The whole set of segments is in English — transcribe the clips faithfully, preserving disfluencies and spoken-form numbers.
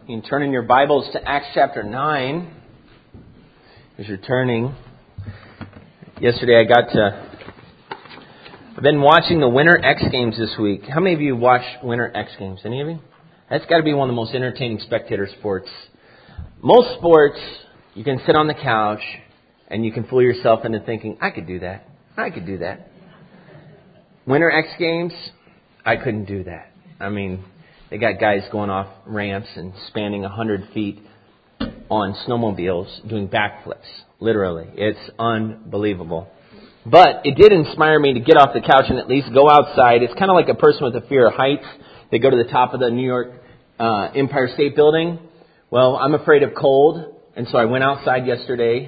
You can turn in your Bibles to Acts chapter nine as you're turning. Yesterday I got to... I've been watching the Winter X Games this week. How many of you watch Winter X Games? Any of you? That's got to be one of the most entertaining spectator sports. Most sports, you can sit on the couch and you can fool yourself into thinking, I could do that. I could do that. Winter X Games, I couldn't do that. I mean... They got guys going off ramps and spanning one hundred feet on snowmobiles doing backflips. Literally. It's unbelievable. But it did inspire me to get off the couch and at least go outside. It's kind of like a person with a fear of heights. They go to the top of the New York uh, Empire State Building. Well, I'm afraid of cold. And so I went outside yesterday.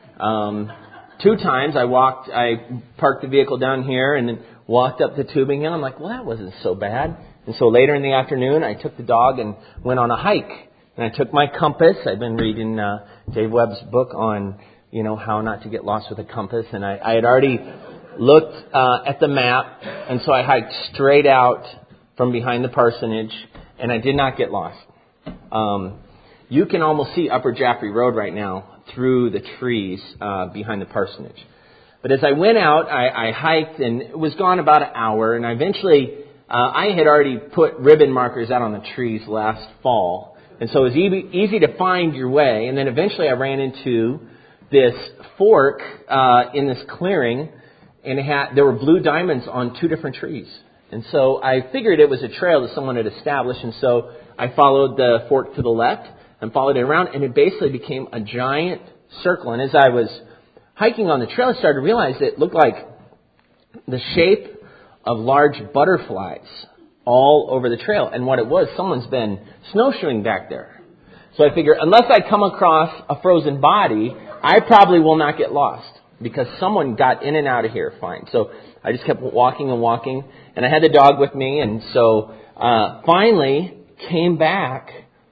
Um, two times I walked, I parked the vehicle down here and then walked up the tubing and I'm like, well, that wasn't so bad. And so later in the afternoon, I took the dog and went on a hike. And I took my compass. I've been reading uh, Dave Webb's book on, you know, how not to get lost with a compass. And I, I had already looked uh, at the map. And so I hiked straight out from behind the parsonage. And I did not get lost. Um, you can almost see Upper Jaffrey Road right now through the trees uh, behind the parsonage. But as I went out, I, I hiked and it was gone about an hour. And I eventually... Uh, I had already put ribbon markers out on the trees last fall. And so it was easy, easy to find your way. And then eventually I ran into this fork uh, in this clearing. And it had, there were blue diamonds on two different trees. And so I figured it was a trail that someone had established. And so I followed the fork to the left and followed it around. And it basically became a giant circle. And as I was hiking on the trail, I started to realize that it looked like the shape of large butterflies all over the trail. And what it was, someone's been snowshoeing back there. So I figure, unless I come across a frozen body, I probably will not get lost because someone got in and out of here fine. So I just kept walking and walking, and I had the dog with me, and so uh, finally came back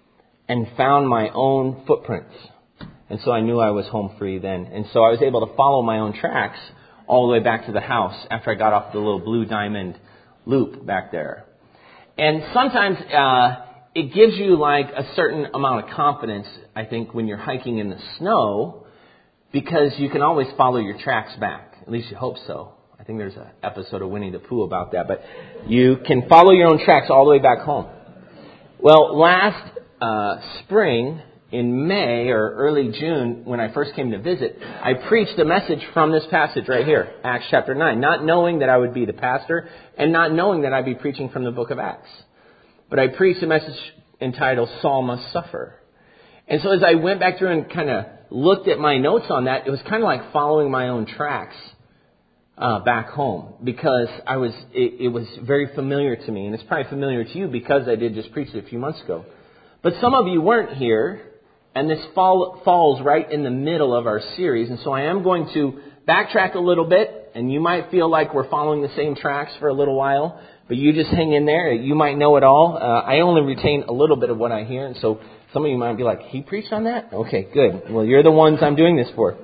and found my own footprints. And so I knew I was home free then. And so I was able to follow my own tracks all the way back to the house after I got off the little blue diamond loop back there. And sometimes uh, it gives you like a certain amount of confidence, I think, when you're hiking in the snow, because you can always follow your tracks back. At least you hope so. I think there's an episode of Winnie the Pooh about that. But you can follow your own tracks all the way back home. Well, last uh, spring... in May or early June, when I first came to visit, I preached a message from this passage right here, Acts chapter nine, not knowing that I would be the pastor and not knowing that I'd be preaching from the book of Acts. But I preached a message entitled Saul Must Suffer. And so as I went back through and kind of looked at my notes on that, it was kind of like following my own tracks uh, back home because I was it, it was very familiar to me. And it's probably familiar to you because I did just preach it a few months ago. But some of you weren't here. And this fall, falls right in the middle of our series. And so I am going to backtrack a little bit. And you might feel like we're following the same tracks for a little while. But you just hang in there. You might know it all. Uh, I only retain a little bit of what I hear. And so some of you might be like, he preached on that? Okay, good. Well, you're the ones I'm doing this for.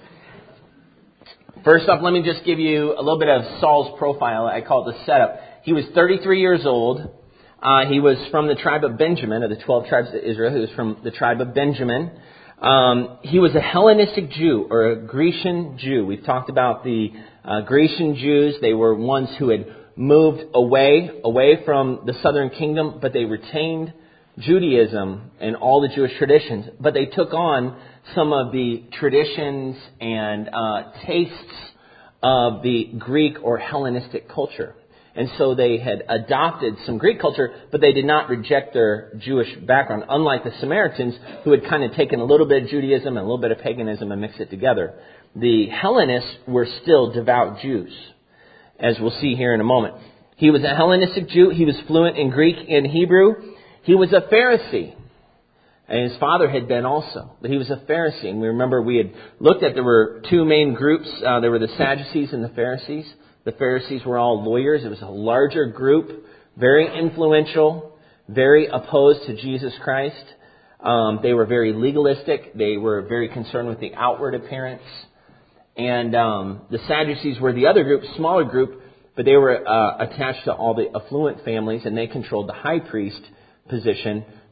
First up, let me just give you a little bit of Saul's profile. I call it the setup. He was thirty-three years old. Uh, he was from the tribe of Benjamin, of the twelve tribes of Israel. He was from the tribe of Benjamin. Um, he was a Hellenistic Jew, or a Grecian Jew. We've talked about the uh, Grecian Jews. They were ones who had moved away, away from the southern kingdom, but they retained Judaism and all the Jewish traditions. But they took on some of the traditions and uh, tastes of the Greek or Hellenistic culture. And so they had adopted some Greek culture, but they did not reject their Jewish background, unlike the Samaritans, who had kind of taken a little bit of Judaism and a little bit of paganism and mixed it together. The Hellenists were still devout Jews, as we'll see here in a moment. He was a Hellenistic Jew. He was fluent in Greek and Hebrew. He was a Pharisee, and his father had been also. But he was a Pharisee. And we remember we had looked at there were two main groups. Uh, there were the Sadducees and the Pharisees. The Pharisees were all lawyers. It was a larger group, very influential, very opposed to Jesus Christ. Um, they were very legalistic. They were very concerned with the outward appearance. And um, the Sadducees were the other group, smaller group, but they were uh, attached to all the affluent families, and they controlled the high priest position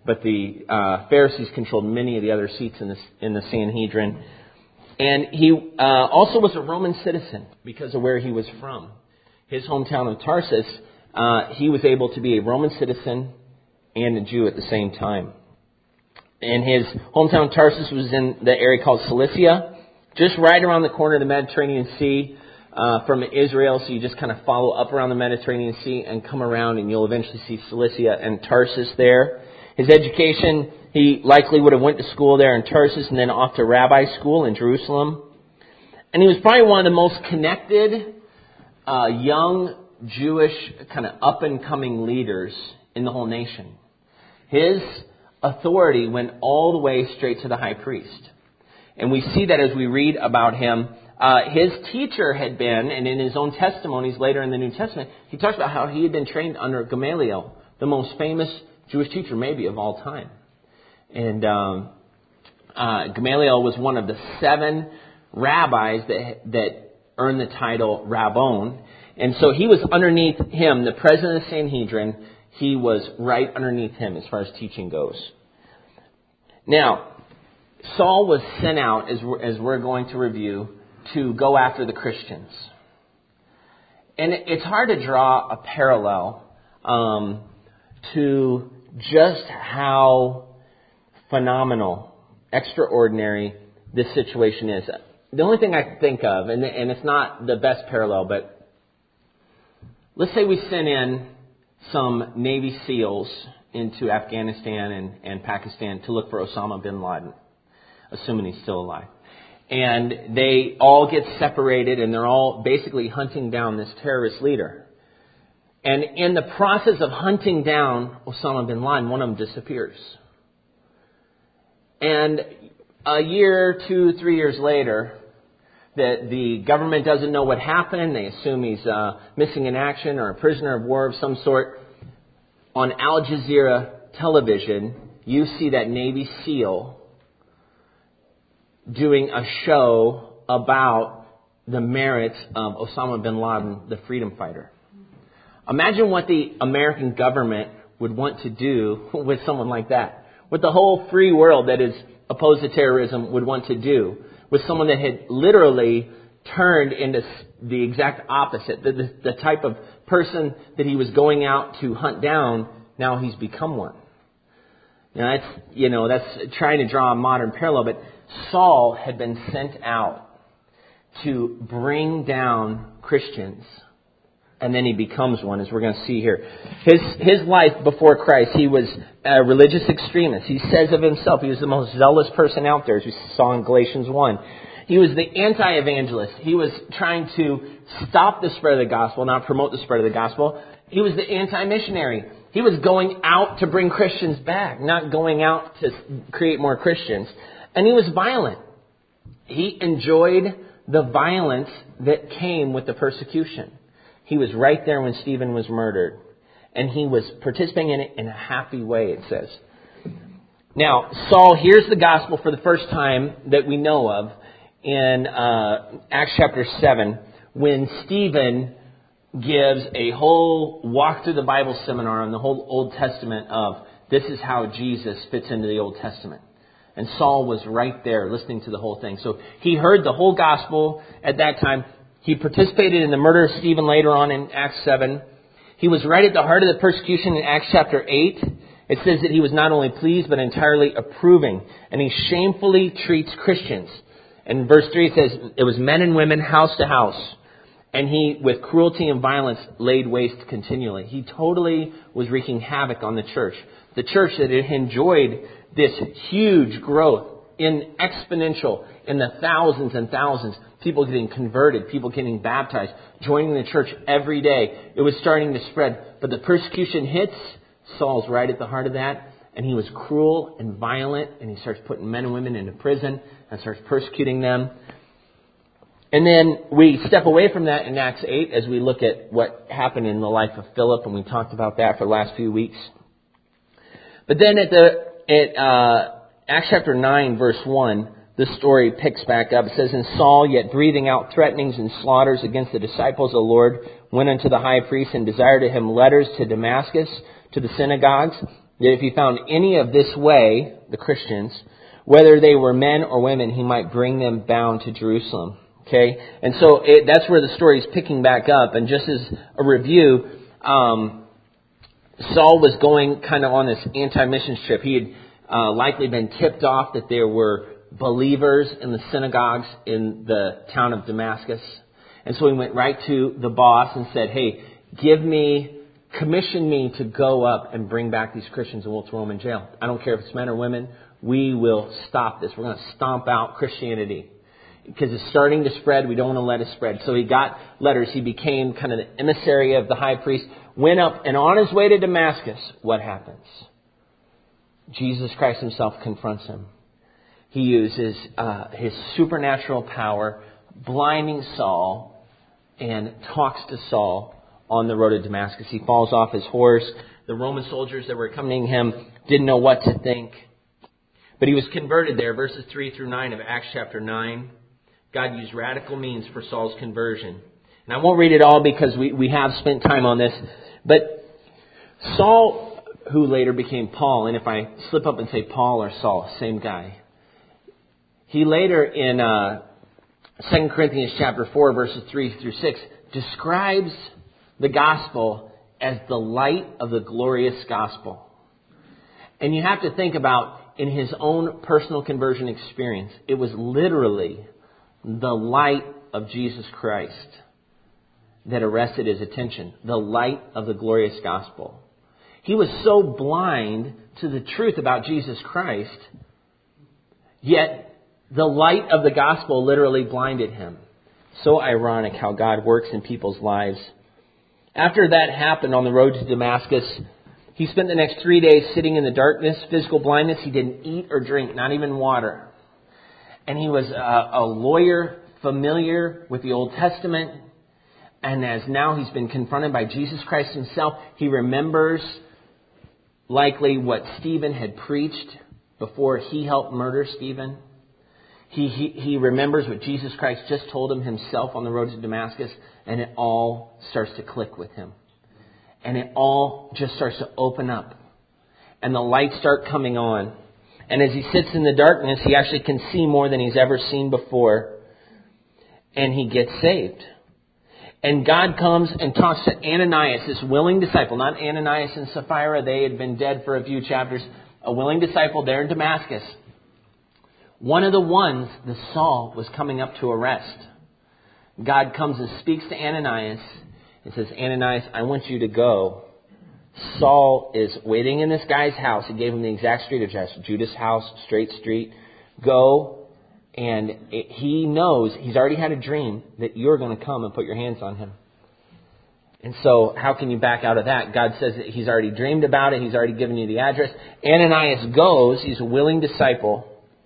but the uh, Pharisees controlled many of the other seats in the, in the Sanhedrin. And he uh, also was a Roman citizen because of where he was from. His hometown of Tarsus, uh, he was able to be a Roman citizen and a Jew at the same time. And his hometown of Tarsus was in the area called Cilicia, just right around the corner of the Mediterranean Sea uh, from Israel. So you just kind of follow up around the Mediterranean Sea and come around, and you'll eventually see Cilicia and Tarsus there. His education, he likely would have went to school there in Tarsus and then off to rabbi school in Jerusalem. And he was probably one of the most connected uh, young Jewish kind of up-and-coming leaders in the whole nation. His authority went all the way straight to the high priest. And we see that as we read about him. Uh, his teacher had been, and in his own testimonies later in the New Testament, he talks about how he had been trained under Gamaliel, the most famous Jewish teacher maybe of all time. And um, uh, Gamaliel was one of the seven rabbis that that earned the title Rabbon. And so he was underneath him, the president of the Sanhedrin. He was right underneath him as far as teaching goes. Now, Saul was sent out, as we're, as we're going to review, to go after the Christians. And it's hard to draw a parallel um, to just how phenomenal, extraordinary this situation is. The only thing I can think of, and, and it's not the best parallel, but let's say we send in some Navy SEALs into Afghanistan and, and Pakistan to look for Osama bin Laden, assuming he's still alive. And they all get separated, and they're all basically hunting down this terrorist leader. And in the process of hunting down Osama bin Laden, one of them disappears. And a year, two, three years later, the, the government doesn't know what happened. They assume he's uh, missing in action or a prisoner of war of some sort. On Al Jazeera television, you see that Navy SEAL doing a show about the merits of Osama bin Laden, the freedom fighter. Imagine what the American government would want to do with someone like that. What the whole free world that is opposed to terrorism would want to do with someone that had literally turned into the exact opposite. The, the, the type of person that he was going out to hunt down, now he's become one. Now that's, you know, that's trying to draw a modern parallel, but Saul had been sent out to bring down Christians. And then he becomes one, as we're going to see here. His his life before Christ, he was a religious extremist. He says of himself, he was the most zealous person out there, as we saw in Galatians one. He was the anti-evangelist. He was trying to stop the spread of the gospel, not promote the spread of the gospel. He was the anti-missionary. He was going out to bring Christians back, not going out to create more Christians. And he was violent. He enjoyed the violence that came with the persecution. He was right there when Stephen was murdered. And he was participating in it in a happy way, it says. Now, Saul hears the gospel for the first time that we know of in uh, Acts chapter seven, when Stephen gives a whole walk through the Bible seminar on the whole Old Testament of this is how Jesus fits into the Old Testament. And Saul was right there listening to the whole thing. So he heard the whole gospel at that time. He participated in the murder of Stephen later on in Acts seven. He was right at the heart of the persecution in Acts chapter eight. It says that he was not only pleased, but entirely approving. And he shamefully treats Christians. And in verse three it says, it was men and women, house to house. And he, with cruelty and violence, laid waste continually. He totally was wreaking havoc on the church. The church that had enjoyed this huge growth in exponential, in the thousands and thousands. People getting converted, people getting baptized, joining the church every day. It was starting to spread. But the persecution hits. Saul's right at the heart of that. And he was cruel and violent. And he starts putting men and women into prison and starts persecuting them. And then we step away from that in Acts eight as we look at what happened in the life of Philip. And we talked about that for the last few weeks. But then at the at uh, Acts chapter nine, verse one, the story picks back up. It says, and Saul, yet breathing out threatenings and slaughters against the disciples of the Lord, went unto the high priest and desired of him letters to Damascus, to the synagogues, that if he found any of this way, the Christians, whether they were men or women, he might bring them bound to Jerusalem. Okay? And so it, that's where the story is picking back up. And just as a review, um, Saul was going kind of on this anti-missions trip. He had uh, likely been tipped off that there were believers in the synagogues in the town of Damascus. And so he went right to the boss and said, hey, give me, commission me to go up and bring back these Christians and we'll throw them in jail. I don't care if it's men or women. We will stop this. We're going to stomp out Christianity. Because it's starting to spread. We don't want to let it spread. So he got letters. He became kind of the emissary of the high priest. Went up, and on his way to Damascus, what happens? Jesus Christ himself confronts him. He uses uh, his supernatural power, blinding Saul, and talks to Saul on the road to Damascus. He falls off his horse. The Roman soldiers that were accompanying him didn't know what to think. But he was converted there. Verses three through nine of Acts chapter nine. God used radical means for Saul's conversion. And I won't read it all because we, we have spent time on this. But Saul, who later became Paul, and if I slip up and say Paul or Saul, same guy. He later in uh, Second Corinthians chapter four, verses three through six, describes the gospel as the light of the glorious gospel. And you have to think about, in his own personal conversion experience, it was literally the light of Jesus Christ that arrested his attention. The light of the glorious gospel. He was so blind to the truth about Jesus Christ, yet the light of the gospel literally blinded him. So ironic how God works in people's lives. After that happened on the road to Damascus, he spent the next three days sitting in the darkness, physical blindness. He didn't eat or drink, not even water. And he was a, a lawyer familiar with the Old Testament. And as now he's been confronted by Jesus Christ himself, he remembers likely what Stephen had preached before he helped murder Stephen. He, he, he remembers what Jesus Christ just told him himself on the road to Damascus. And it all starts to click with him. And it all just starts to open up. And the lights start coming on. And as he sits in the darkness, he actually can see more than he's ever seen before. And he gets saved. And God comes and talks to Ananias, this willing disciple. Not Ananias and Sapphira. They had been dead for a few chapters. A willing disciple there in Damascus. One of the ones that Saul was coming up to arrest. God comes and speaks to Ananias. And says, Ananias, I want you to go. Saul is waiting in this guy's house. He gave him the exact street address. Judas' house, Straight Street. Go. And it, he knows, he's already had a dream that you're going to come and put your hands on him. And so how can you back out of that? God says that he's already dreamed about it. He's already given you the address. Ananias goes. He's a willing disciple.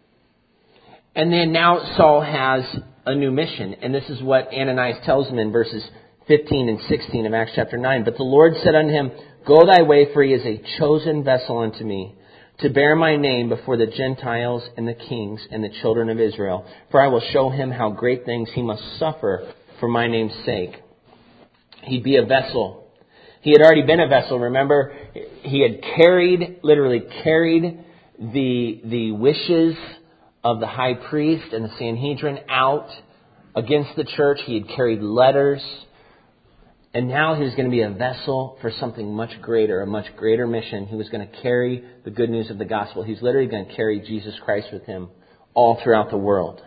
And then now Saul has a new mission. And this is what Ananias tells him in verses fifteen and sixteen of Acts chapter nine. But the Lord said unto him, Go thy way, for he is a chosen vessel unto me, to bear my name before the Gentiles and the kings and the children of Israel. For I will show him how great things he must suffer for my name's sake. He'd be a vessel. He had already been a vessel. Remember, he had carried, literally carried the, the wishes of the high priest and the Sanhedrin out against the church. He had carried letters. And now he was going to be a vessel for something much greater, a much greater mission. He was going to carry the good news of the gospel. He's literally going to carry Jesus Christ with him all throughout the world.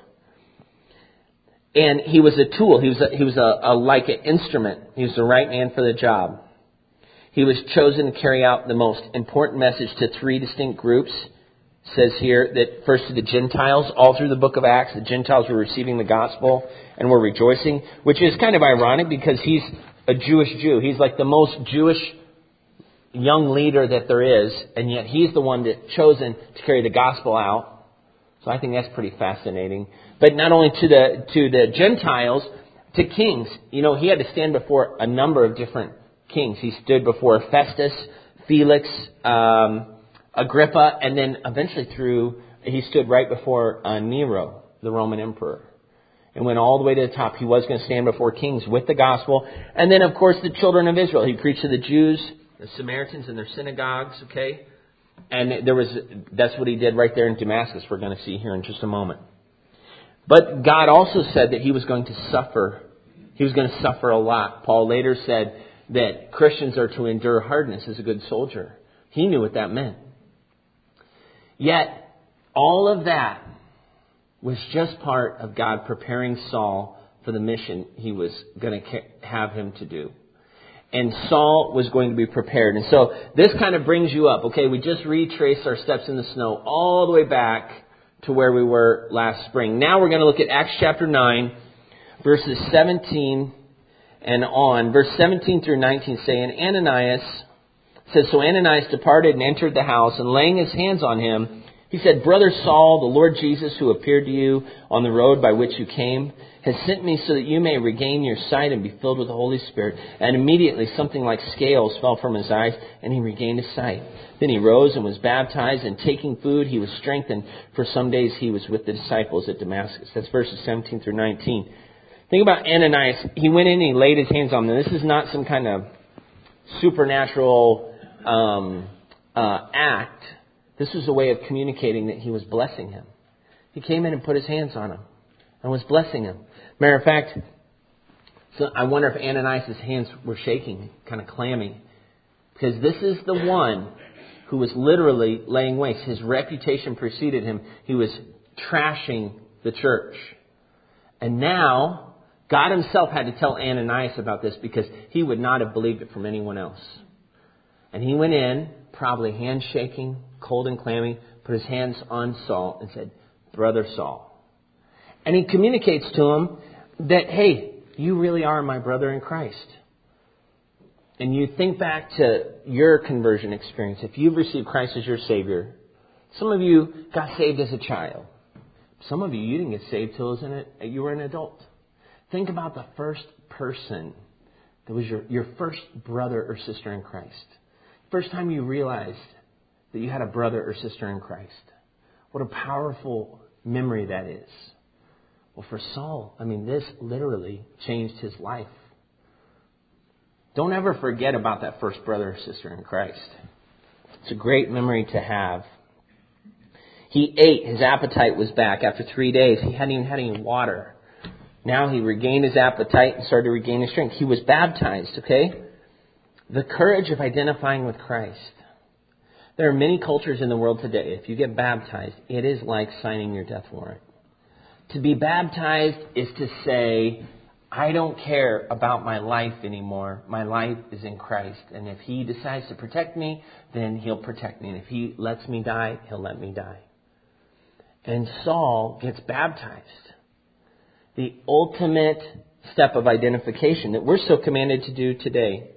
And he was a tool. He was a, he was a, a like an instrument. He was the right man for the job. He was chosen to carry out the most important message to three distinct groups. It says here that first to the Gentiles, all through the book of Acts, the Gentiles were receiving the gospel and were rejoicing, which is kind of ironic because he's a Jewish Jew. He's like the most Jewish young leader that there is, and yet he's the one that's chosen to carry the gospel out. So I think that's pretty fascinating. But not only to the to the Gentiles, to kings. You know, he had to stand before a number of different kings. He stood before Festus, Felix, um, Agrippa, and then eventually through, he stood right before uh, Nero, the Roman emperor. And went all the way to the top. He was going to stand before kings with the gospel. And then, of course, the children of Israel. He preached to the Jews, the Samaritans in their synagogues, okay? And there was that's what he did right there in Damascus, we're going to see here in just a moment. But God also said that he was going to suffer. He was going to suffer a lot. Paul later said that Christians are to endure hardness as a good soldier. He knew what that meant. Yet, all of that was just part of God preparing Saul for the mission he was going to have him to do. And Saul was going to be prepared. And so this kind of brings you up. Okay, we just retraced our steps in the snow all the way back to where we were last spring. Now we're going to look at Acts chapter nine, verses seventeen and on. Verse seventeen through nineteen say, and Ananias says, so Ananias departed and entered the house, and laying his hands on him, he said, Brother Saul, the Lord Jesus, who appeared to you on the road by which you came, has sent me so that you may regain your sight and be filled with the Holy Spirit. And immediately something like scales fell from his eyes, and he regained his sight. Then he rose and was baptized, and taking food, he was strengthened. For some days he was with the disciples at Damascus. That's verses seventeen through nineteen. Think about Ananias. He went in and he laid his hands on them. This is not some kind of supernatural um, uh, act. This was a way of communicating that he was blessing him. He came in and put his hands on him and was blessing him. Matter of fact, so I wonder if Ananias' hands were shaking, kind of clammy. Because this is the one who was literally laying waste. His reputation preceded him. He was trashing the church. And now, God himself had to tell Ananias about this because he would not have believed it from anyone else. And he went in, probably handshaking, cold and clammy, put his hands on Saul and said, Brother Saul. And he communicates to him that, hey, you really are my brother in Christ. And you think back to your conversion experience. If you've received Christ as your Savior, some of you got saved as a child. Some of you, you didn't get saved till you were an adult. Think about the first person that was your, your first brother or sister in Christ. First time you realized that you had a brother or sister in Christ. What a powerful memory that is. Well, for Saul, I mean, this literally changed his life. Don't ever forget about that first brother or sister in Christ. It's a great memory to have. He ate. His appetite was back after three days. He hadn't even had any water. Now he regained his appetite and started to regain his strength. He was baptized, okay? The courage of identifying with Christ. There are many cultures in the world today. If you get baptized, it is like signing your death warrant. To be baptized is to say, I don't care about my life anymore. My life is in Christ. And if He decides to protect me, then He'll protect me. And if He lets me die, He'll let me die. And Saul gets baptized. The ultimate step of identification that we're so commanded to do today.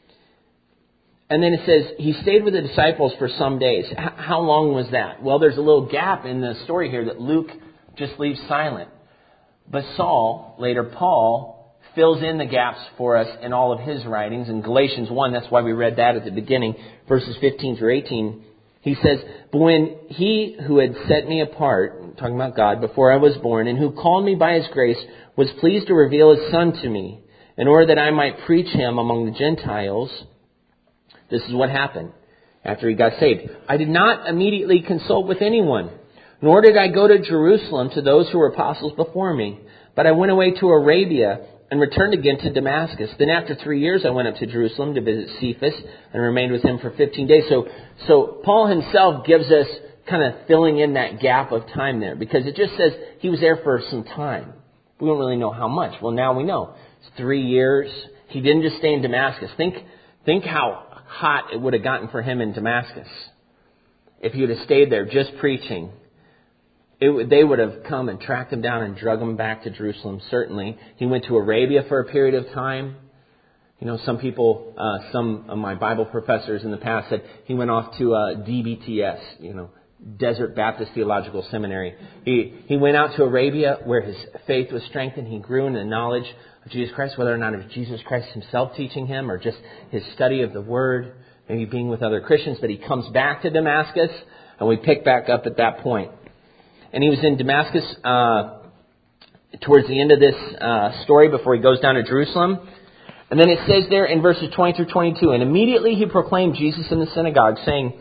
And then it says, he stayed with the disciples for some days. H- how long was that? Well, there's a little gap in the story here that Luke just leaves silent. But Saul, later Paul, fills in the gaps for us in all of his writings. In Galatians one, that's why we read that at the beginning, verses fifteen through eighteen. He says, but when he who had set me apart, talking about God, before I was born, and who called me by His grace, was pleased to reveal His Son to me, in order that I might preach Him among the Gentiles. This is what happened after he got saved. I did not immediately consult with anyone, nor did I go to Jerusalem to those who were apostles before me. But I went away to Arabia and returned again to Damascus. Then after three years I went up to Jerusalem to visit Cephas and remained with him for fifteen days. So, so Paul himself gives us kind of filling in that gap of time there, because it just says he was there for some time. We don't really know how much. Well, now we know. It's three years. He didn't just stay in Damascus. Think, think how hot it would have gotten for him in Damascus if he would have stayed there just preaching. It, they would have come and tracked him down and drug him back to Jerusalem, certainly. He went to Arabia for a period of time. You know, some people, uh, some of my Bible professors in the past said he went off to uh, D B T S, you know, Desert Baptist Theological Seminary. He, he went out to Arabia where his faith was strengthened. He grew in the knowledge of Jesus Christ, whether or not it was Jesus Christ himself teaching him or just his study of the Word, maybe being with other Christians. But he comes back to Damascus, and we pick back up at that point. And he was in Damascus uh, towards the end of this uh, story before he goes down to Jerusalem. And then it says there in verses twenty through twenty-two, and immediately he proclaimed Jesus in the synagogue, saying,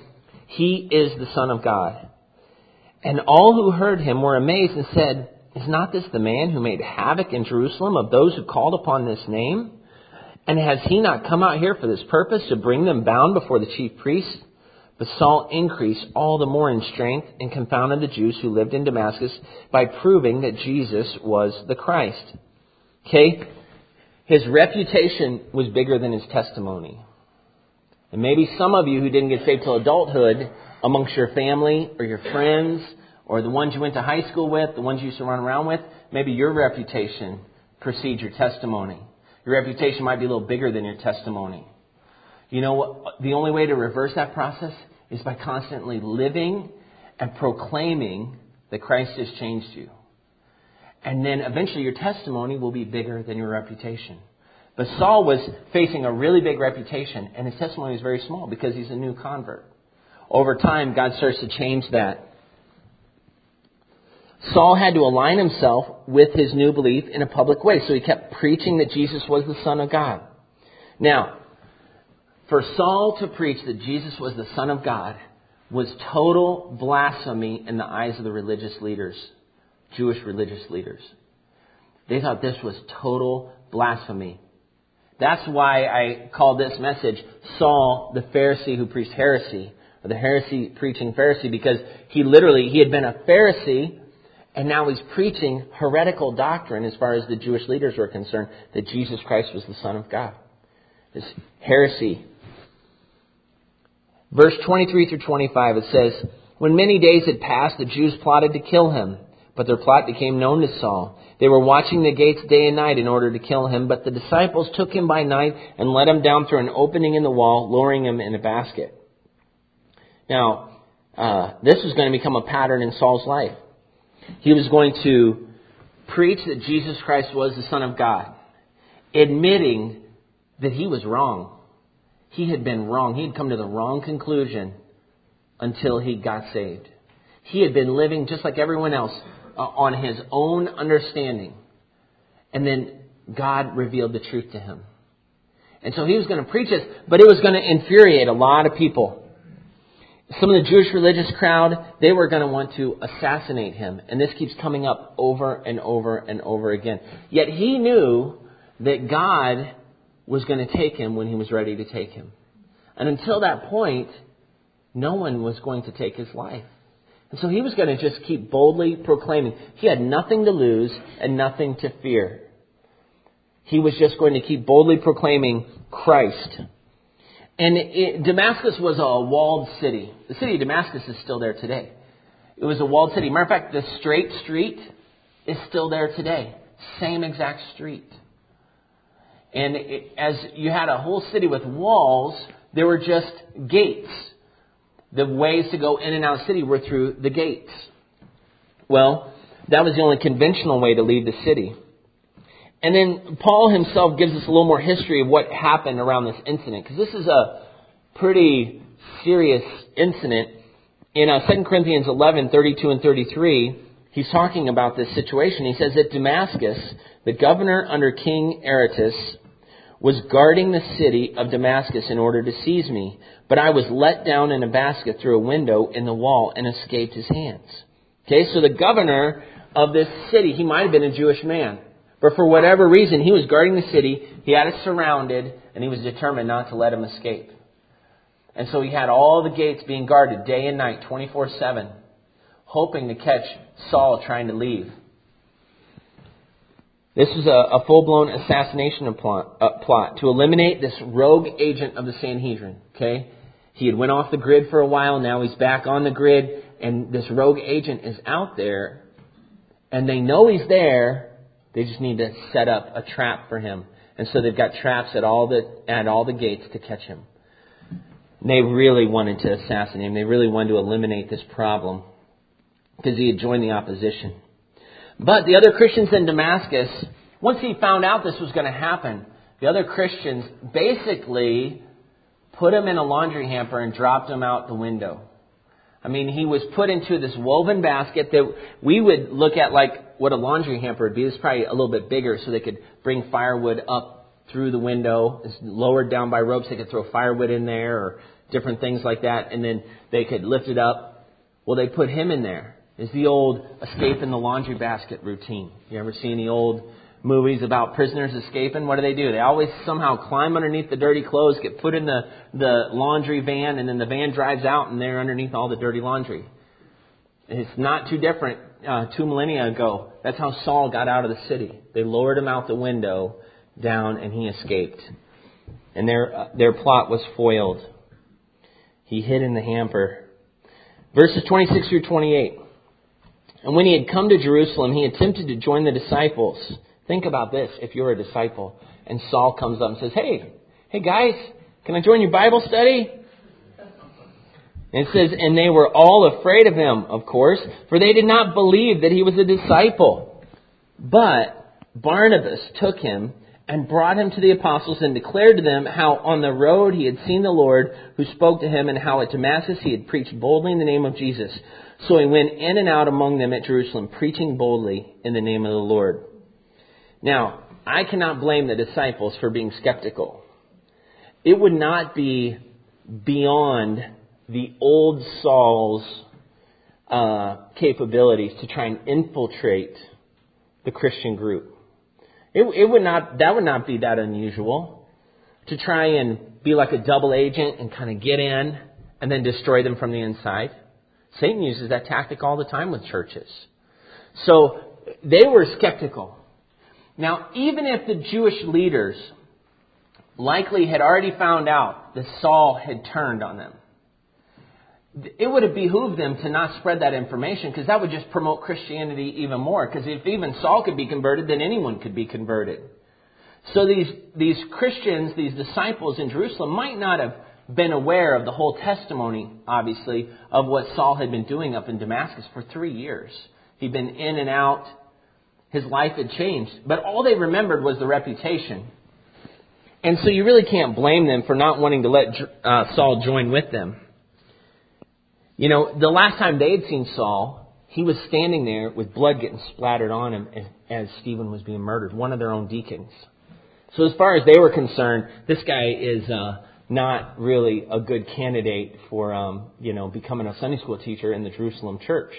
He is the Son of God. And all who heard him were amazed and said, is not this the man who made havoc in Jerusalem of those who called upon this name? And has he not come out here for this purpose, to bring them bound before the chief priests? But Saul increased all the more in strength and confounded the Jews who lived in Damascus by proving that Jesus was the Christ. Okay? His reputation was bigger than his testimony. And maybe some of you who didn't get saved till adulthood, amongst your family or your friends or the ones you went to high school with, the ones you used to run around with, maybe your reputation precedes your testimony. Your reputation might be a little bigger than your testimony. You know what? The only way to reverse that process is by constantly living and proclaiming that Christ has changed you. And then eventually your testimony will be bigger than your reputation. But Saul was facing a really big reputation, and his testimony was very small because he's a new convert. Over time, God starts to change that. Saul had to align himself with his new belief in a public way. So he kept preaching that Jesus was the Son of God. Now, for Saul to preach that Jesus was the Son of God was total blasphemy in the eyes of the religious leaders, Jewish religious leaders. They thought this was total blasphemy. That's why I call this message Saul, the Pharisee who preached heresy, or the heresy preaching Pharisee, because he literally, he had been a Pharisee, and now he's preaching heretical doctrine as far as the Jewish leaders were concerned, that Jesus Christ was the Son of God. This heresy. Verse twenty-three through twenty-five, it says, when many days had passed, the Jews plotted to kill him, but their plot became known to Saul. They were watching the gates day and night in order to kill him, but the disciples took him by night and let him down through an opening in the wall, lowering him in a basket. Now, uh, this was going to become a pattern in Saul's life. He was going to preach that Jesus Christ was the Son of God, admitting that he was wrong. He had been wrong. He had come to the wrong conclusion until he got saved. He had been living just like everyone else uh, on his own understanding. And then God revealed the truth to him. And so he was going to preach this, but it was going to infuriate a lot of people. Some of the Jewish religious crowd, they were going to want to assassinate him. And this keeps coming up over and over and over again. Yet he knew that God was going to take him when he was ready to take him. And until that point, no one was going to take his life. And so he was going to just keep boldly proclaiming. He had nothing to lose and nothing to fear. He was just going to keep boldly proclaiming Christ. And it, Damascus was a walled city. The city of Damascus is still there today. It was a walled city. Matter of fact, the straight street is still there today. Same exact street. And it, as you had a whole city with walls, there were just gates. The ways to go in and out of the city were through the gates. Well, that was the only conventional way to leave the city. And then Paul himself gives us a little more history of what happened around this incident. Because this is a pretty serious incident. In uh, Second Corinthians eleven, thirty-two and thirty-three, he's talking about this situation. He says, at Damascus, the governor under King Aretas was guarding the city of Damascus in order to seize me. But I was let down in a basket through a window in the wall and escaped his hands. Okay, so the governor of this city, he might have been a Jewish man. But for whatever reason, he was guarding the city. He had it surrounded, and he was determined not to let him escape. And so he had all the gates being guarded day and night, twenty-four seven, hoping to catch Saul trying to leave. This was a, a full-blown assassination plot, uh, plot to eliminate this rogue agent of the Sanhedrin. Okay, he had went off the grid for a while. Now he's back on the grid, and this rogue agent is out there, and they know he's there. They just need to set up a trap for him. And so they've got traps at all the at all the gates to catch him. And they really wanted to assassinate him. They really wanted to eliminate this problem because he had joined the opposition. But the other Christians in Damascus, once he found out this was going to happen, the other Christians basically put him in a laundry hamper and dropped him out the window. I mean, he was put into this woven basket that we would look at like what a laundry hamper would be. It's probably a little bit bigger so they could bring firewood up through the window. It's lowered down by ropes. They could throw firewood in there or different things like that, and then they could lift it up. Well, they put him in there. It's the old escape in the laundry basket routine. You ever seen the old movies about prisoners escaping? What do they do? They always somehow climb underneath the dirty clothes, get put in the, the laundry van, and then the van drives out, and they're underneath all the dirty laundry. It's not too different. Uh, two millennia ago, that's how Saul got out of the city. They lowered him out the window down, and he escaped. And their uh, their plot was foiled. He hid in the hamper. Verses twenty-six through twenty-eight. And when he had come to Jerusalem, he attempted to join the disciples. Think about this, if you're a disciple, and Saul comes up and says, Hey, hey guys, can I join your Bible study? And it says, and they were all afraid of him, of course, for they did not believe that he was a disciple. But Barnabas took him and brought him to the apostles and declared to them how on the road he had seen the Lord who spoke to him, and how at Damascus he had preached boldly in the name of Jesus. So he went in and out among them at Jerusalem, preaching boldly in the name of the Lord. Now, I cannot blame the disciples for being skeptical. It would not be beyond the old Saul's uh, capabilities to try and infiltrate the Christian group. It, it would not. That would not be that unusual to try and be like a double agent and kind of get in and then destroy them from the inside. Satan uses that tactic all the time with churches. So they were skeptical. Now, even if the Jewish leaders likely had already found out that Saul had turned on them, it would have behooved them to not spread that information, because that would just promote Christianity even more. Because if even Saul could be converted, then anyone could be converted. So these these Christians, these disciples in Jerusalem, might not have been aware of the whole testimony, obviously, of what Saul had been doing up in Damascus for three years. He'd been in and out. His life had changed. But all they remembered was the reputation. And so you really can't blame them for not wanting to let uh, Saul join with them. You know, the last time they had seen Saul, he was standing there with blood getting splattered on him as Stephen was being murdered, one of their own deacons. So as far as they were concerned, this guy is uh, not really a good candidate for, um, you know, becoming a Sunday school teacher in the Jerusalem church.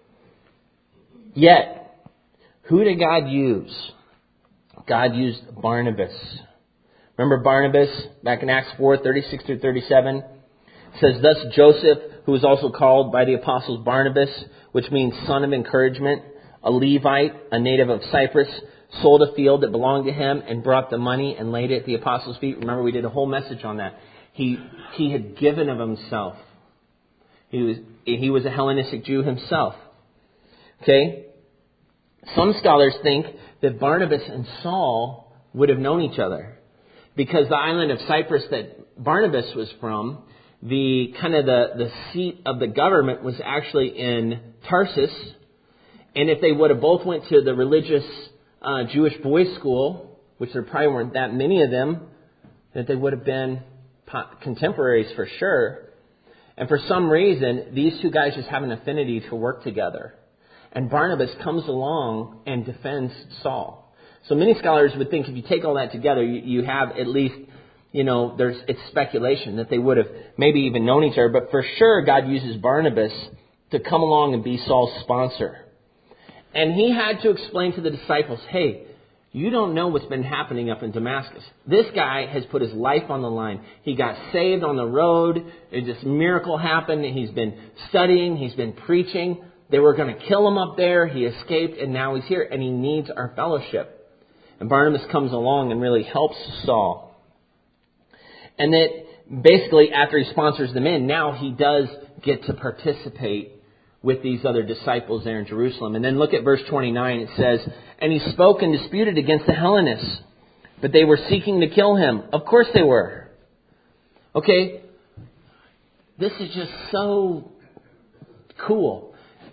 Yet, who did God use? God used Barnabas. Remember Barnabas back in Acts four, thirty-six through thirty-seven? It says, thus Joseph, who was also called by the apostles Barnabas, which means son of encouragement, a Levite, a native of Cyprus, sold a field that belonged to him and brought the money and laid it at the apostles' feet. Remember, we did a whole message on that. He he had given of himself. He was he was a Hellenistic Jew himself. Okay? Some scholars think that Barnabas and Saul would have known each other, because the island of Cyprus that Barnabas was from, the kind of the, the seat of the government was actually in Tarsus. And if they would have both went to the religious uh, Jewish boys' school, which there probably weren't that many of them, that they would have been contemporaries for sure. And for some reason, these two guys just have an affinity to work together. And Barnabas comes along and defends Saul. So many scholars would think if you take all that together, you, you have at least, you know, there's it's speculation that they would have maybe even known each other. But for sure, God uses Barnabas to come along and be Saul's sponsor. And he had to explain to the disciples, hey, you don't know what's been happening up in Damascus. This guy has put his life on the line. He got saved on the road. This miracle happened. He's been studying. He's been preaching. They were going to kill him up there. He escaped, and now he's here, and he needs our fellowship. And Barnabas comes along and really helps Saul. And that basically, after he sponsors them in, now he does get to participate with these other disciples there in Jerusalem. And then look at verse twenty-nine. It says, and he spoke and disputed against the Hellenists, but they were seeking to kill him. Of course they were. Okay? This is just so cool.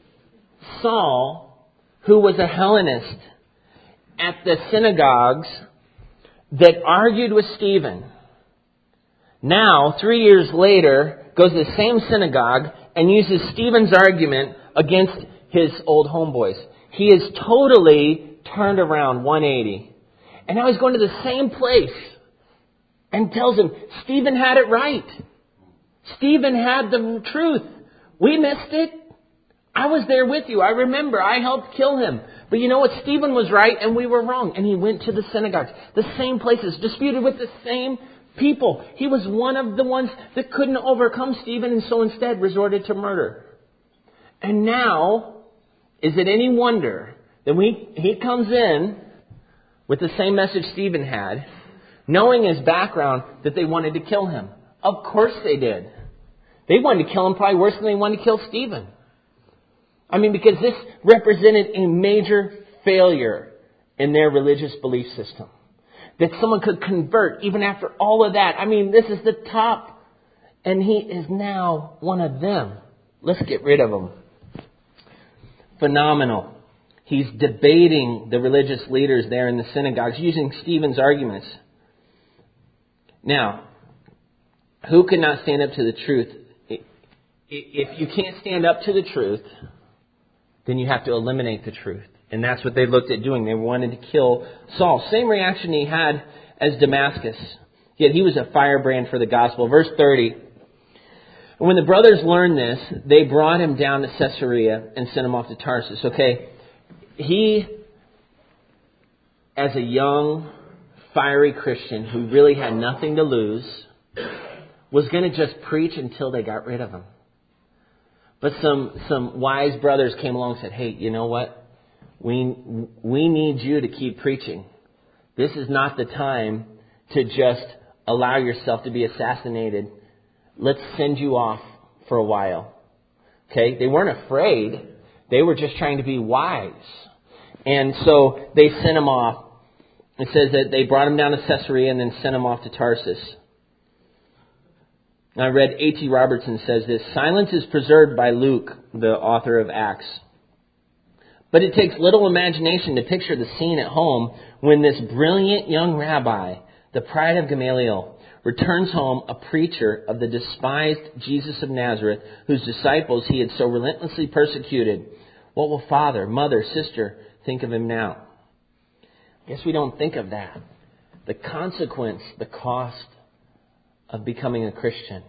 Saul, who was a Hellenist at the synagogues that argued with Stephen, now, three years later, goes to the same synagogue and uses Stephen's argument against his old homeboys. He is totally turned around one eighty. And now he's going to the same place and tells him, Stephen had it right. Stephen had the truth. We missed it. I was there with you. I remember. I helped kill him. But you know what? Stephen was right and we were wrong. And he went to the synagogues, the same places, disputed with the same people. He was one of the ones that couldn't overcome Stephen and so instead resorted to murder. And now, is it any wonder that we, he comes in with the same message Stephen had, knowing his background that they wanted to kill him? Of course they did. They wanted to kill him probably worse than they wanted to kill Stephen. I mean, because this represented a major failure in their religious belief system. That someone could convert even after all of that. I mean, this is the top. And he is now one of them. Let's get rid of him. Phenomenal. He's debating the religious leaders there in the synagogues using Stephen's arguments. Now, who could not stand up to the truth? If you can't stand up to the truth, then you have to eliminate the truth. And that's what they looked at doing. They wanted to kill Saul. Same reaction he had as Damascus. Yet he was a firebrand for the gospel. Verse thirty. When the brothers learned this, they brought him down to Caesarea and sent him off to Tarsus. Okay, he, as a young, fiery Christian who really had nothing to lose, was going to just preach until they got rid of him. But some some wise brothers came along and said, hey, you know what? We we need you to keep preaching. This is not the time to just allow yourself to be assassinated. Let's send you off for a while. Okay? They weren't afraid. They were just trying to be wise. And so they sent him off. It says that they brought him down to Caesarea and then sent him off to Tarsus. I read A T Robertson says this: silence is preserved by Luke, the author of Acts. But it takes little imagination to picture the scene at home when this brilliant young rabbi, the pride of Gamaliel, returns home a preacher of the despised Jesus of Nazareth, whose disciples he had so relentlessly persecuted. What will father, mother, sister think of him now? I guess we don't think of that. The consequence, the cost of becoming a Christian.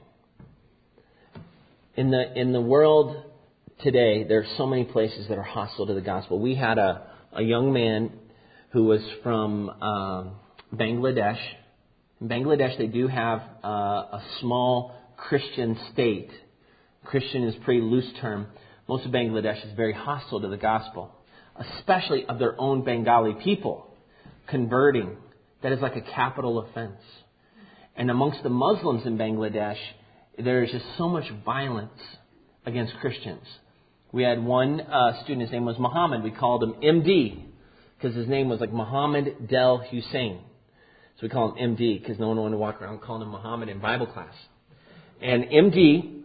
In the in the world today, there are so many places that are hostile to the gospel. We had a, a young man who was from um, Bangladesh. In Bangladesh, they do have uh, a small Christian state. Christian is a pretty loose term. Most of Bangladesh is very hostile to the gospel, especially of their own Bengali people converting. That is like a capital offense. And amongst the Muslims in Bangladesh, there is just so much violence against Christians. We had one uh, student, his name was Muhammad. We called him M D because his name was like Muhammad Del Hussein. So we call him M D because no one wanted to walk around calling him Muhammad in Bible class. And M D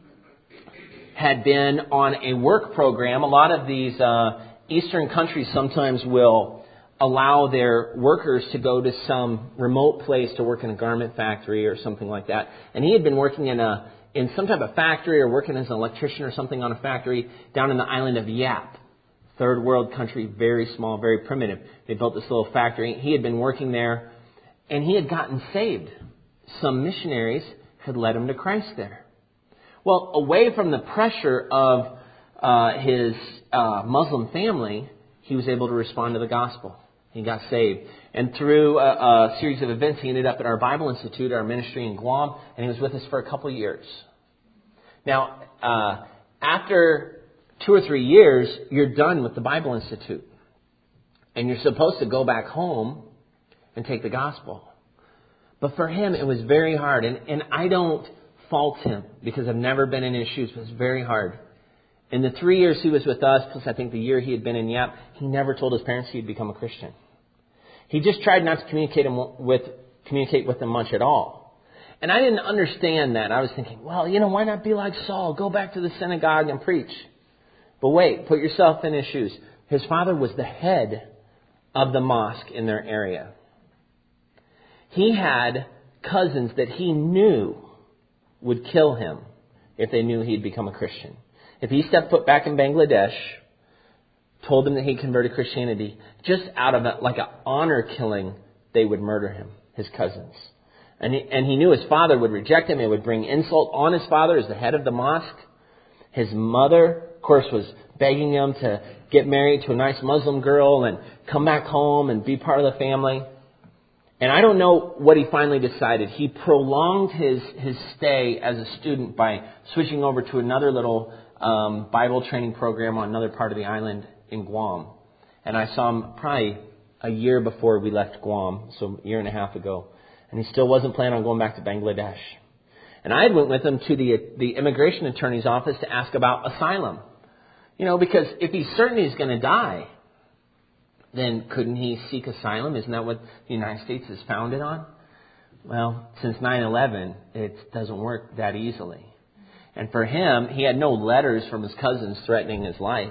had been on a work program. A lot of these uh, Eastern countries sometimes will allow their workers to go to some remote place to work in a garment factory or something like that. And he had been working in a in some type of factory or working as an electrician or something on a factory down in the island of Yap. Third world country, very small, very primitive. They built this little factory. He had been working there and he had gotten saved. Some missionaries had led him to Christ there. Well, away from the pressure of uh, his uh, Muslim family, he was able to respond to the gospel. He got saved. And through a, a series of events, he ended up at our Bible Institute, our ministry in Guam, and he was with us for a couple of years. Now, uh, after two or three years, you're done with the Bible Institute. And you're supposed to go back home and take the gospel. But for him, it was very hard. And, and I don't fault him because I've never been in his shoes, but it's very hard. In the three years he was with us, plus I think the year he had been in Yap, he never told his parents he had become a Christian. He just tried not to communicate him with communicate with them much at all. And I didn't understand that. I was thinking, well, you know, why not be like Saul? Go back to the synagogue and preach. But wait, put yourself in his shoes. His father was the head of the mosque in their area. He had cousins that he knew would kill him if they knew he'd become a Christian. If he stepped foot back in Bangladesh, told them that he converted Christianity, just out of a, like an honor killing, they would murder him, his cousins. And he, and he knew his father would reject him. It would bring insult on his father as the head of the mosque. His mother, of course, was begging him to get married to a nice Muslim girl and come back home and be part of the family. And I don't know what he finally decided. He prolonged his, his stay as a student by switching over to another little um, Bible training program on another part of the island in Guam. And I saw him probably a year before we left Guam, so a year and a half ago. And he still wasn't planning on going back to Bangladesh. And I went with him to the the immigration attorney's office to ask about asylum. You know, because if he's certain he's going to die, then couldn't he seek asylum? Isn't that what the United States is founded on? Well, since nine eleven, it doesn't work that easily. And for him, he had no letters from his cousins threatening his life.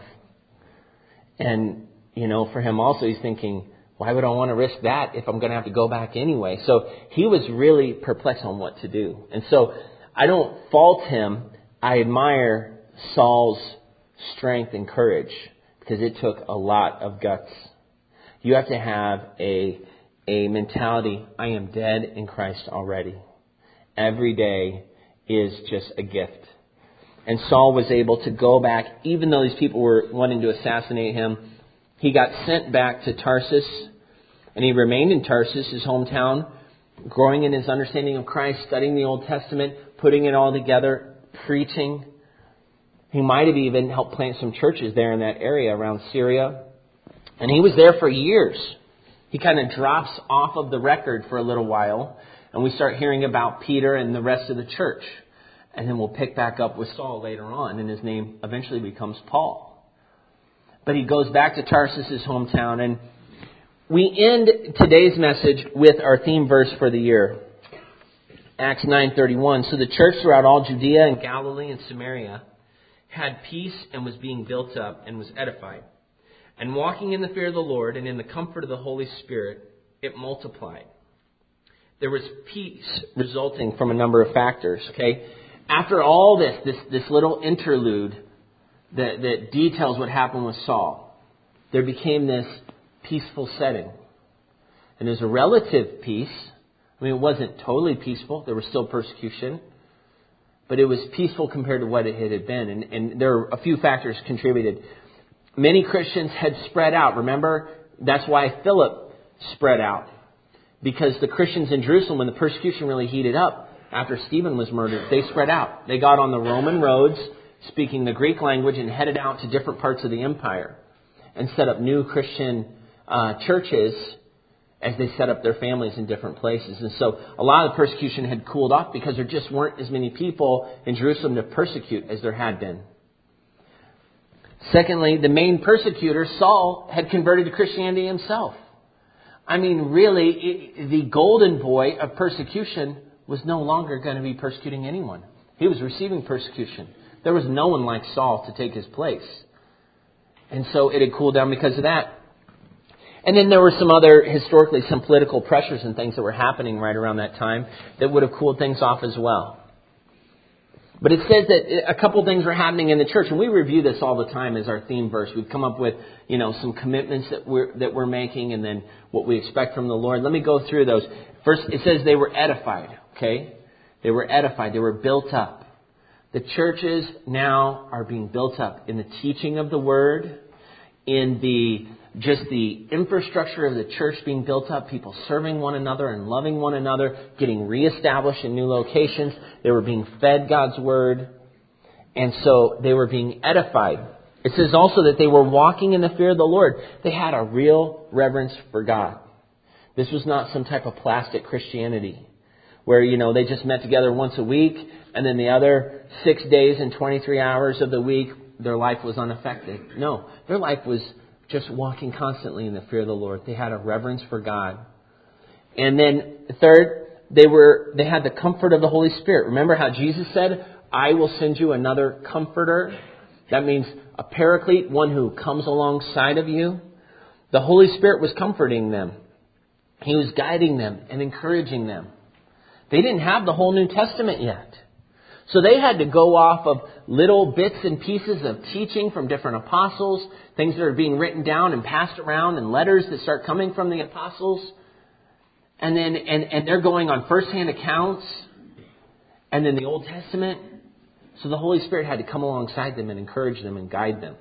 And, you know, for him also, he's thinking, why would I want to risk that if I'm going to have to go back anyway? So he was really perplexed on what to do. And so I don't fault him. I admire Saul's strength and courage because it took a lot of guts. You have to have a, a mentality, I am dead in Christ already. Every day is just a gift. And Saul was able to go back, even though these people were wanting to assassinate him. He got sent back to Tarsus, and he remained in Tarsus, his hometown, growing in his understanding of Christ, studying the Old Testament, putting it all together, preaching. He might have even helped plant some churches there in that area around Syria. And he was there for years. He kind of drops off of the record for a little while, and we start hearing about Peter and the rest of the church. And then we'll pick back up with Saul later on, and his name eventually becomes Paul. But he goes back to Tarsus, his hometown, and we end today's message with our theme verse for the year, Acts nine thirty-one. So the church throughout all Judea and Galilee and Samaria had peace and was being built up and was edified. And walking in the fear of the Lord and in the comfort of the Holy Spirit, it multiplied. There was peace resulting from a number of factors, okay? After all this, this, this little interlude that, that details what happened with Saul, there became this peaceful setting. And there's a relative peace. I mean, it wasn't totally peaceful. There was still persecution. But it was peaceful compared to what it had been. And, and there are a few factors contributed. Many Christians had spread out. Remember, that's why Philip spread out. Because the Christians in Jerusalem, when the persecution really heated up, after Stephen was murdered, they spread out. They got on the Roman roads, speaking the Greek language, and headed out to different parts of the empire and set up new Christian uh, churches as they set up their families in different places. And so a lot of the persecution had cooled off because there just weren't as many people in Jerusalem to persecute as there had been. Secondly, the main persecutor, Saul, had converted to Christianity himself. I mean, really, it, the golden boy of persecution was no longer going to be persecuting anyone. He was receiving persecution. There was no one like Saul to take his place. And so it had cooled down because of that. And then there were some other, historically, some political pressures and things that were happening right around that time that would have cooled things off as well. But it says that a couple things were happening in the church, and we review this all the time as our theme verse. We've come up with, you know, some commitments that we're that we're making, and then what we expect from the Lord. Let me go through those. First, it says they were edified. Okay, they were edified. They were built up. The churches now are being built up in the teaching of the Word, in the just the infrastructure of the church being built up, people serving one another and loving one another, getting reestablished in new locations. They were being fed God's Word. And so they were being edified. It says also that they were walking in the fear of the Lord. They had a real reverence for God. This was not some type of plastic Christianity where, you know, they just met together once a week and then the other six days and twenty-three hours of the week, their life was unaffected. No, their life was just walking constantly in the fear of the Lord. They had a reverence for God. And then third, they were they had the comfort of the Holy Spirit. Remember how Jesus said, I will send you another comforter. That means a paraclete, one who comes alongside of you. The Holy Spirit was comforting them. He was guiding them and encouraging them. They didn't have the whole New Testament yet. So they had to go off of little bits and pieces of teaching from different apostles, things that are being written down and passed around, and letters that start coming from the apostles. And then and, and they're going on first-hand accounts and then the Old Testament. So the Holy Spirit had to come alongside them and encourage them and guide them.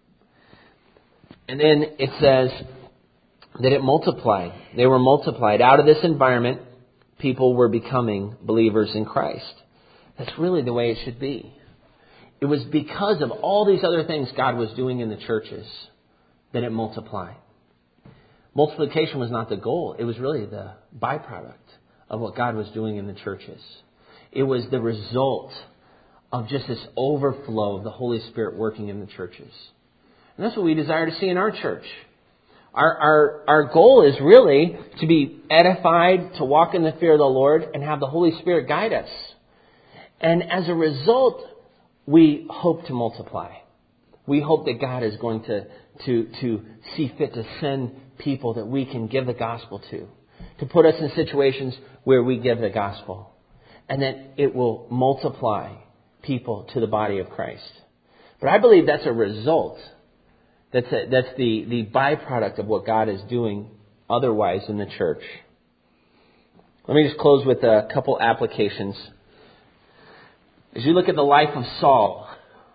And then it says that it multiplied. They were multiplied. Out of this environment, people were becoming believers in Christ. That's really the way it should be. It was because of all these other things God was doing in the churches that it multiplied. Multiplication was not the goal. It was really the byproduct of what God was doing in the churches. It was the result of just this overflow of the Holy Spirit working in the churches. And that's what we desire to see in our church. Our, our, our goal is really to be edified, to walk in the fear of the Lord, and have the Holy Spirit guide us. And as a result, we hope to multiply. We hope that God is going to, to, to see fit to send people that we can give the gospel to. To put us in situations where we give the gospel. And that it will multiply people to the body of Christ. But I believe that's a result. That's a, that's the, the byproduct of what God is doing otherwise in the church. Let me just close with a couple applications. As you look at the life of Saul,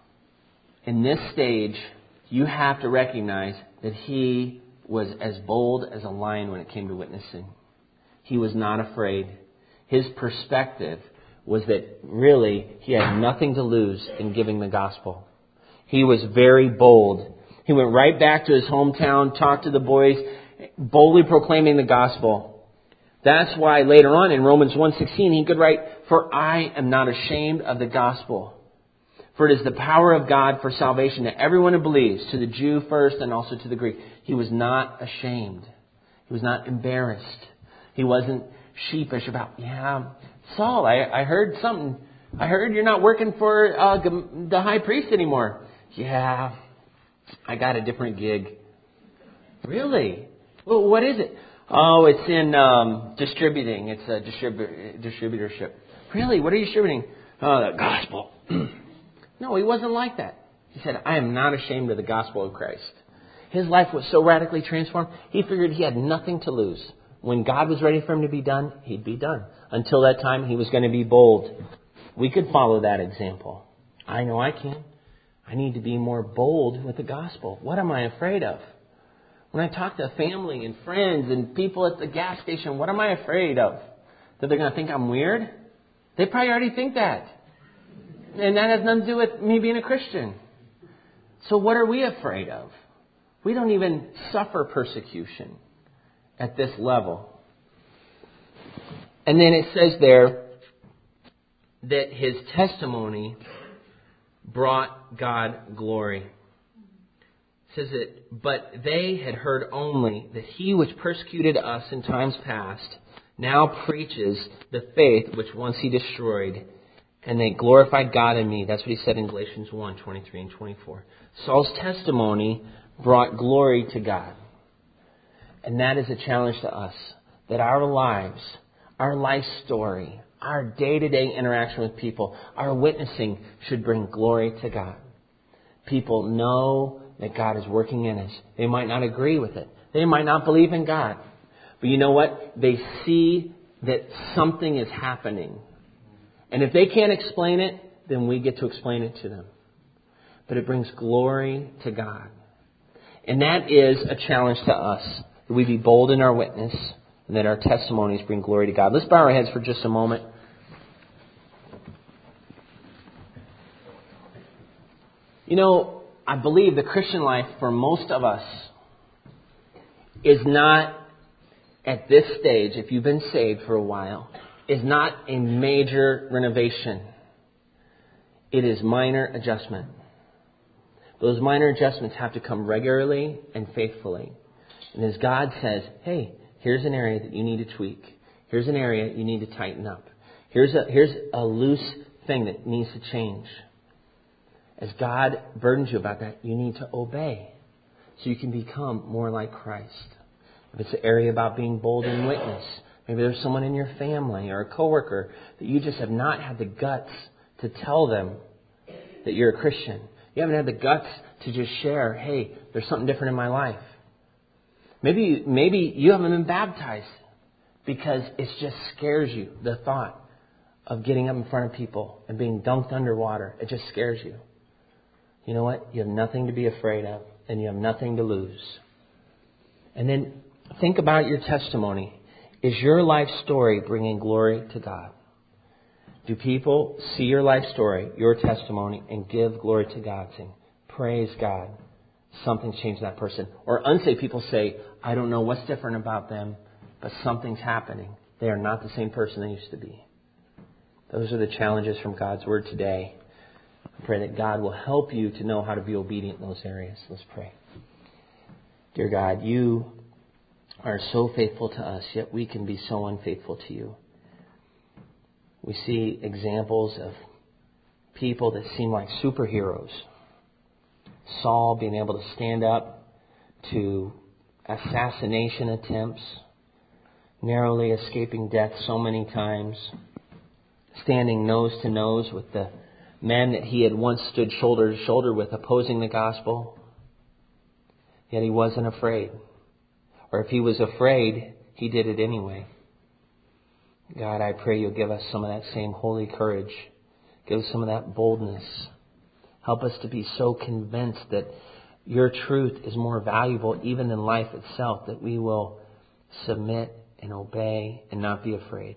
in this stage, you have to recognize that he was as bold as a lion when it came to witnessing. He was not afraid. His perspective was that really he had nothing to lose in giving the gospel. He was very bold. He went right back to his hometown, talked to the boys, boldly proclaiming the gospel. That's why later on in Romans one sixteen he could write, "For I am not ashamed of the gospel. For it is the power of God for salvation to everyone who believes, to the Jew first and also to the Greek." He was not ashamed. He was not embarrassed. He wasn't sheepish about, yeah, Saul, I, I heard something. I heard you're not working for uh, the high priest anymore. Yeah, I got a different gig. Really? Well, what is it? Oh, it's in um, distributing. It's a distribu- distributorship. Really? What are you distributing? Oh, the gospel. No, he wasn't like that. He said, I am not ashamed of the gospel of Christ. His life was so radically transformed, he figured he had nothing to lose. When God was ready for him to be done, he'd be done. Until that time, he was going to be bold. We could follow that example. I know I can. I need to be more bold with the gospel. What am I afraid of? When I talk to family and friends and people at the gas station, what am I afraid of? That they're going to think I'm weird? They probably already think that. And that has nothing to do with me being a Christian. So what are we afraid of? We don't even suffer persecution at this level. And then it says there that his testimony brought God glory. It says that, but they had heard only that he which persecuted us in times past now preaches the faith which once he destroyed, and they glorified God in me. That's what he said in Galatians one, twenty-three and twenty-four. Saul's testimony brought glory to God. And that is a challenge to us, that our lives, our life story, our day-to-day interaction with people, our witnessing should bring glory to God. People know that God is working in us. They might not agree with it. They might not believe in God. But you know what? They see that something is happening. And if they can't explain it, then we get to explain it to them. But it brings glory to God. And that is a challenge to us, that we be bold in our witness and that our testimonies bring glory to God. Let's bow our heads for just a moment. You know, I believe the Christian life for most of us is not, at this stage, if you've been saved for a while, is not a major renovation. It is minor adjustment. Those minor adjustments have to come regularly and faithfully. And as God says, hey, here's an area that you need to tweak. Here's an area you need to tighten up. Here's a, here's a loose thing that needs to change. As God burdens you about that, you need to obey so you can become more like Christ. If it's an area about being bold in witness, maybe there's someone in your family or a coworker that you just have not had the guts to tell them that you're a Christian. You haven't had the guts to just share, hey, there's something different in my life. Maybe, maybe you haven't been baptized. because it just scares you, the thought of getting up in front of people and being dunked underwater. It just scares you. You know what? You have nothing to be afraid of, and you have nothing to lose. And then think about your testimony. Is your life story bringing glory to God? Do people see your life story, your testimony, and give glory to God, saying, praise God, something's changed in that person? Or unsaved people say, I don't know what's different about them, but something's happening. They are not the same person they used to be. Those are the challenges from God's Word today. I pray that God will help you to know how to be obedient in those areas. Let's pray. Dear God, you are so faithful to us, yet we can be so unfaithful to you. We see examples of people that seem like superheroes. Saul being able to stand up to assassination attempts, narrowly escaping death so many times, standing nose to nose with the men that he had once stood shoulder to shoulder with, opposing the gospel. Yet he wasn't afraid. Or if he was afraid, he did it anyway. God, I pray you'll give us some of that same holy courage. Give us some of that boldness. Help us to be so convinced that your truth is more valuable even than life itself, that we will submit and obey and not be afraid.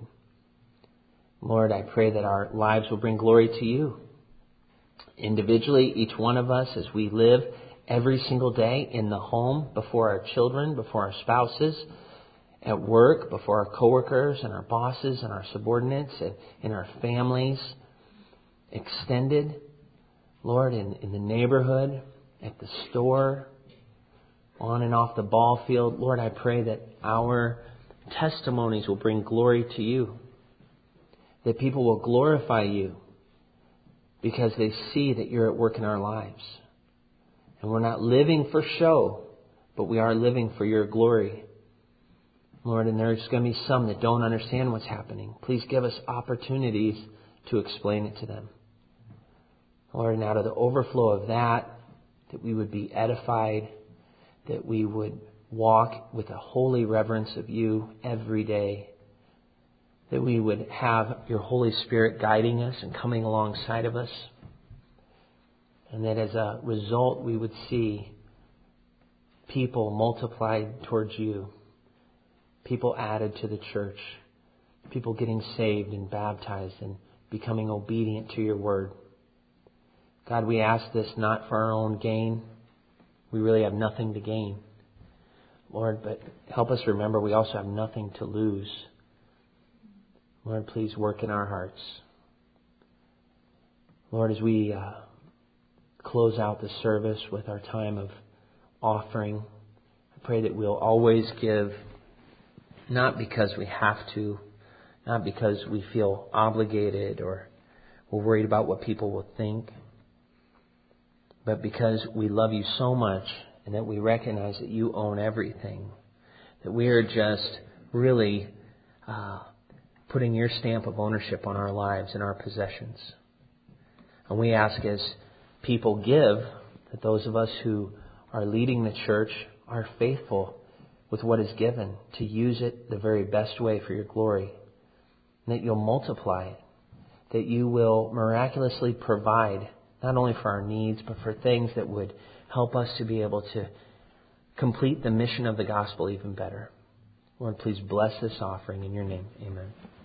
Lord, I pray that our lives will bring glory to you. Individually, each one of us, as we live every single day in the home, before our children, before our spouses, at work, before our coworkers and our bosses and our subordinates, and in our families, extended, Lord, in, in the neighborhood, at the store, on and off the ball field. Lord, I pray that our testimonies will bring glory to you. That people will glorify you because they see that you're at work in our lives. And we're not living for show, but we are living for your glory. Lord, and there's going to be some that don't understand what's happening. Please give us opportunities to explain it to them. Lord, and out of the overflow of that, that we would be edified, that we would walk with a holy reverence of you every day, that we would have your Holy Spirit guiding us and coming alongside of us, and that as a result we would see people multiplied towards you, people added to the church, people getting saved and baptized and becoming obedient to your word. God, we ask this not for our own gain. We really have nothing to gain, Lord, but help us remember we also have nothing to lose. Lord, please work in our hearts. Lord, as we uh, close out the service with our time of offering, I pray that we'll always give, not because we have to, not because we feel obligated or we're worried about what people will think, but because we love you so much and that we recognize that you own everything, that we are just really uh, putting your stamp of ownership on our lives and our possessions. And we ask as people give, that those of us who are leading the church are faithful with what is given, to use it the very best way for your glory. And that you'll multiply it. That you will miraculously provide, not only for our needs, but for things that would help us to be able to complete the mission of the gospel even better. Lord, please bless this offering in your name. Amen.